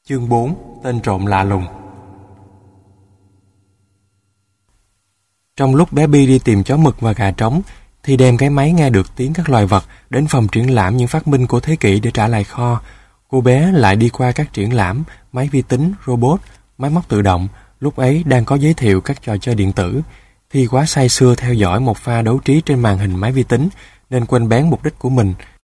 Chương 4. Tên trộm lạ lùng. Trong lúc bé Bi đi tìm chó mực và gà trống, thì đem cái máy nghe được tiếng các loài vật đến phòng triển lãm những phát minh của thế kỷ để trả lại kho. Cô bé lại đi qua các triển lãm máy vi tính, robot, máy móc tự động. Lúc ấy đang có giới thiệu các trò chơi điện tử. Thì quá say sưa theo dõi một pha đấu trí trên màn hình máy vi tính nên quên bén mục đích của mình.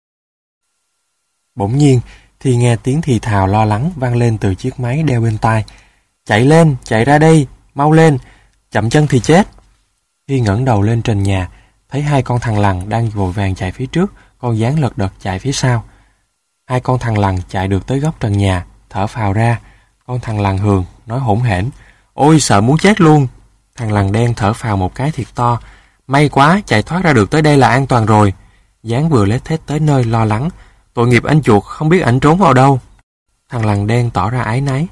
Bỗng nhiên thì nghe tiếng thì thào lo lắng vang lên từ chiếc máy đeo bên tai. Chạy lên, chạy ra đây, mau lên, chậm chân thì chết. Khi ngẩng đầu lên trần nhà, thấy hai con thằn lằn đang vội vàng chạy phía trước, con gián lật đật chạy phía sau. Hai con thằn lằn chạy được tới góc trần nhà, thở phào ra. Con thằn lằn Hường nói hỗn hển: Ôi sợ muốn chết luôn. Thằn lằn đen thở phào một cái thiệt to: May quá, chạy thoát ra được tới đây là an toàn rồi. Gián vừa lết thết tới nơi lo lắng: Tội nghiệp anh chuột, không biết ảnh trốn vào đâu. Thằn lằn đen tỏ ra áy náy: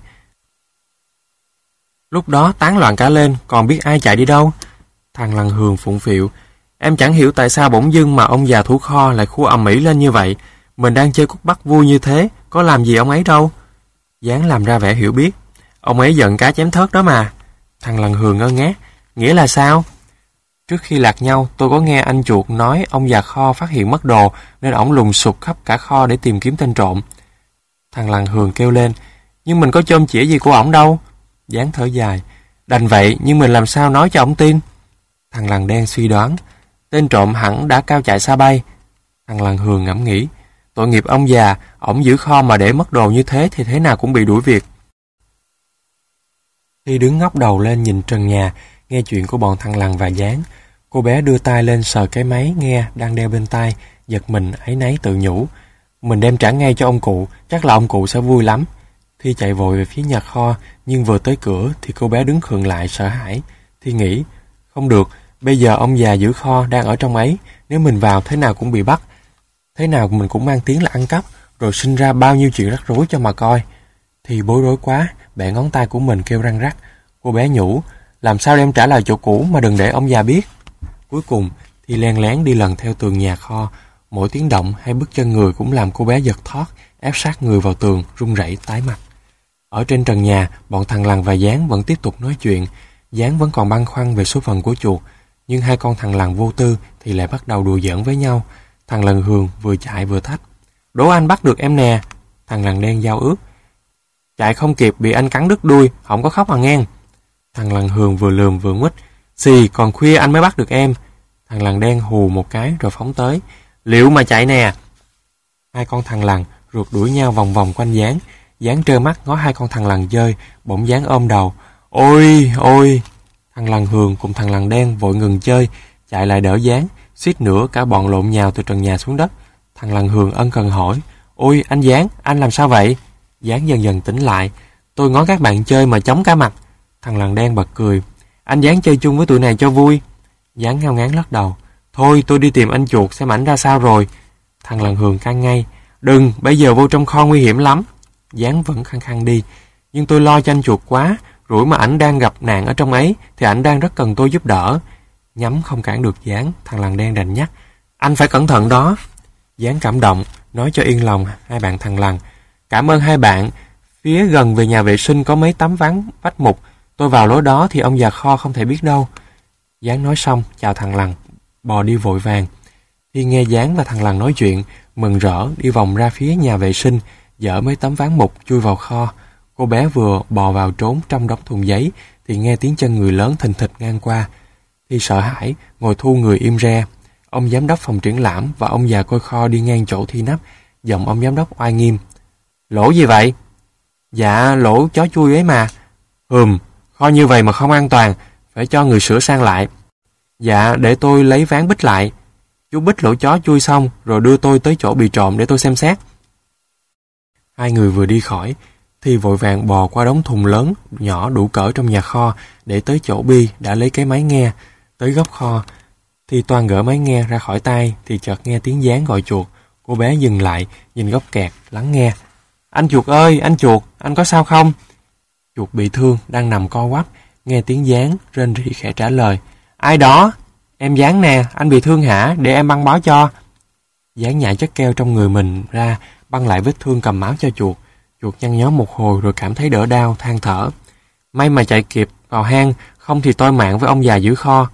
Lúc đó tán loạn cả lên, còn biết ai chạy đi đâu. Thằn lằn Hường phụng phịu: Em chẳng hiểu tại sao bỗng dưng mà ông già thủ kho lại khua ầm ĩ lên như vậy. Mình đang chơi cút bắt vui như thế, có làm gì ông ấy đâu. Gián làm ra vẻ hiểu biết: Ông ấy giận cá chém thớt đó mà. Thằn lằn Hường ngơ ngác: Nghĩa là sao? Trước khi lạc nhau, tôi có nghe anh chuột nói ông già kho phát hiện mất đồ nên ổng lùng sục khắp cả kho để tìm kiếm tên trộm. Thằn lằn Hường kêu lên: Nhưng mình có chôm chĩa gì của ổng đâu. Gián thở dài: Đành vậy, nhưng mình làm sao nói cho ổng tin? Thằn lằn đen suy đoán: Tên trộm hẳn đã cao chạy xa bay. Thằn lằn Hường ngẫm nghĩ: Tội nghiệp ông già, ổng giữ kho mà để mất đồ như thế thì thế nào cũng bị đuổi việc. Khi đứng ngóc đầu lên nhìn trần nhà, nghe chuyện của bọn thằn lằn và gián, cô bé đưa tay lên sờ cái máy nghe đang đeo bên tai, giật mình áy náy tự nhủ: Mình đem trả ngay cho ông cụ, chắc là ông cụ sẽ vui lắm. Thi chạy vội về phía nhà kho, nhưng vừa tới cửa thì cô bé đứng khựng lại sợ hãi. Thi nghĩ: Không được, bây giờ ông già giữ kho đang ở trong ấy, nếu mình vào thế nào cũng bị bắt. Thế nào mình cũng mang tiếng là ăn cắp, rồi sinh ra bao nhiêu chuyện rắc rối cho mà coi. Thì bối rối quá, bẻ ngón tay của mình kêu răng rắc. Cô bé nhủ: Làm sao đem trả lại chỗ cũ mà đừng để ông già biết. Cuối cùng thì len lén đi lần theo tường nhà kho. Mỗi tiếng động hay bước chân người cũng làm cô bé giật thót, ép sát người vào tường, run rẩy tái mặt. Ở trên trần nhà, bọn thằn lằn và gián vẫn tiếp tục nói chuyện. Gián vẫn còn băn khoăn về số phận của chuột, nhưng hai con thằn lằn vô tư thì lại bắt đầu đùa giỡn với nhau. Thằn lằn Hường vừa chạy vừa thách: Đố anh bắt được em nè. Thằn lằn đen giao ước: Chạy không kịp bị anh cắn đứt đuôi, không có khóc mà nghe. Thằn lằn Hường vừa lườm vừa nguýt: Xì, còn khuya anh mới bắt được em. Thằn lằn đen hù một cái rồi phóng tới: Liệu mà chạy nè. Hai con thằn lằn rượt đuổi nhau vòng vòng quanh gián. Gián trơ mắt ngó hai con thằn lằn chơi, bỗng gián ôm đầu: Ôi, ôi. Thằn lằn Hường cùng thằn lằn đen vội ngừng chơi, chạy lại đỡ gián. Suýt nữa cả bọn lộn nhào từ trần nhà xuống đất. Thằn lằn Hường ân cần hỏi: Ôi anh Gián, anh làm sao vậy? Gián dần dần tỉnh lại: Tôi ngó các bạn chơi mà chóng cả mặt. Thằn lằn đen bật cười: Anh Gián chơi chung với tụi này cho vui. Gián ngao ngán lắc đầu: Thôi tôi đi tìm anh chuột xem ảnh ra sao rồi. Thằn lằn Hường can ngay: Đừng, bây giờ vô trong kho nguy hiểm lắm. Gián vẫn khăng khăng đi: Nhưng tôi lo cho anh chuột quá, rủi mà ảnh đang gặp nạn ở trong ấy thì ảnh đang rất cần tôi giúp đỡ. Nhắm không cản được Gián, thằn lằn đen đành nhắc: Anh phải cẩn thận đó. Gián cảm động, nói cho yên lòng hai bạn thằn lằn: Cảm ơn hai bạn, phía gần về nhà vệ sinh có mấy tấm ván vách mục, tôi vào lối đó thì ông già kho không thể biết đâu. Gián nói xong chào thằn lằn, bò đi vội vàng. Khi nghe Gián và thằn lằn nói chuyện, mừng rỡ đi vòng ra phía nhà vệ sinh, dỡ mấy tấm ván mục chui vào kho. Cô bé vừa bò vào trốn trong đống thùng giấy thì nghe tiếng chân người lớn thình thịch ngang qua. Thì sợ hãi ngồi thu người im re. Ông giám đốc phòng triển lãm và ông già coi kho đi ngang chỗ Thi nấp. Giọng ông giám đốc oai nghiêm: Lỗ gì vậy? Dạ lỗ chó chui ấy mà. Kho như vậy mà không an toàn, phải cho người sửa sang lại. Dạ để tôi lấy ván bích lại. Chú bích lỗ chó chui xong rồi đưa tôi tới chỗ bị trộm để tôi xem xét. Hai người vừa đi khỏi thì vội vàng bò qua đống thùng lớn nhỏ đủ cỡ trong nhà kho để tới chỗ Bi đã lấy cái máy nghe. Tới góc kho thì toàn gỡ máy nghe ra khỏi tay thì chợt nghe tiếng Gián gọi chuột. Cô bé dừng lại nhìn góc kẹt lắng nghe: Anh chuột ơi, anh chuột, anh có sao không? Chuột bị thương đang nằm co quắp, nghe tiếng Gián rên rỉ khẽ trả lời: Ai đó? Em Gián nè, anh bị thương hả? Để em băng bó cho. Gián nhả chất keo trong người mình ra, băng lại vết thương cầm máu cho chuột. Chuột nhăn nhó một hồi rồi cảm thấy đỡ đau, than thở. May mà chạy kịp vào hang, không thì toi mạng với ông già giữ kho.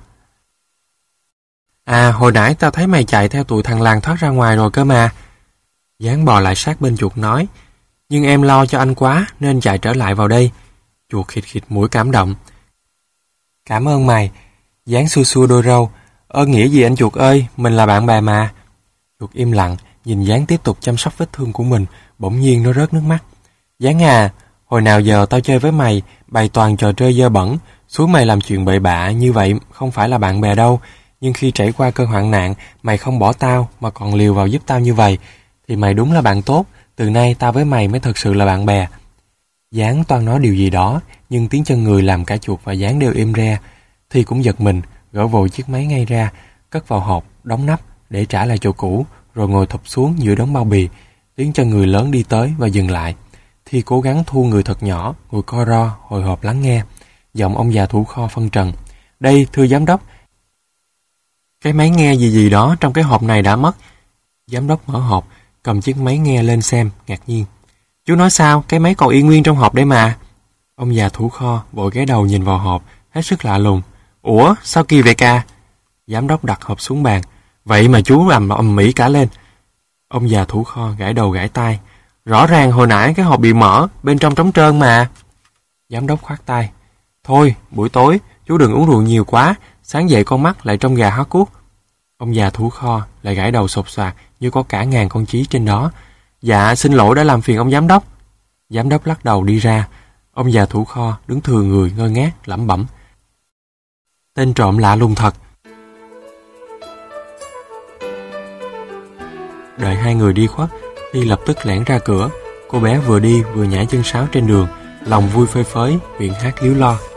À, hồi nãy tao thấy mày chạy theo tụi thằng làng thoát ra ngoài rồi cơ mà. Giáng bò lại sát bên chuột nói. Nhưng em lo cho anh quá nên chạy trở lại vào đây. Chuột khịt khịt mũi cảm động. Cảm ơn mày. Giáng xua xua đôi râu. Ơn nghĩa gì anh chuột ơi, mình là bạn bè mà. Chuột im lặng, nhìn Giáng tiếp tục chăm sóc vết thương của mình, bỗng nhiên nó rớt nước mắt. Giáng à, hồi nào giờ tao chơi với mày, bày toàn trò chơi dơ bẩn, suối mày làm chuyện bậy bạ như vậy không phải là bạn bè đâu. Nhưng khi trải qua cơn hoạn nạn, mày không bỏ tao mà còn liều vào giúp tao như vậy, thì mày đúng là bạn tốt, từ nay tao với mày mới thật sự là bạn bè. Giáng toan nói điều gì đó, nhưng tiếng chân người làm cả chuột và Giáng đều im re. Thi cũng giật mình, gỡ vội chiếc máy ngay ra, cất vào hộp, đóng nắp để trả lại chỗ cũ, rồi ngồi thụp xuống giữa đống bao bì. Tiếng chân người lớn đi tới và dừng lại. Thi cố gắng thu người thật nhỏ, ngồi co ro, hồi hộp lắng nghe. Giọng ông già thủ kho phân trần. Đây, thưa giám đốc. Cái máy nghe gì gì đó trong cái hộp này đã mất. Giám đốc mở hộp, cầm chiếc máy nghe lên xem, ngạc nhiên. Chú nói sao, cái máy còn yên nguyên trong hộp đấy mà. Ông già thủ kho vội ghé đầu nhìn vào hộp, hết sức lạ lùng. Ủa, sao kỳ vậy ca? Giám đốc đặt hộp xuống bàn. Vậy mà chú ầm ĩ cả lên. Ông già thủ kho gãi đầu gãi tai. Rõ ràng hồi nãy cái hộp bị mở, bên trong trống trơn mà. Giám đốc khoát tay. Thôi, buổi tối, chú đừng uống rượu nhiều quá, sáng dậy con mắt lại trông gà hót cuốc. Ông già thủ kho lại gãi đầu sột soạt như có cả ngàn con chí trên đó. Dạ, xin lỗi đã làm phiền ông giám đốc. Giám đốc lắc đầu đi ra. Ông già thủ kho đứng thừa người ngơ ngác lẩm bẩm. Tên trộm lạ lùng thật. Đợi hai người đi khuất, Thi lập tức lẻn ra cửa. Cô bé vừa đi vừa nhảy chân sáo trên đường, lòng vui phơi phới, miệng hát líu lo.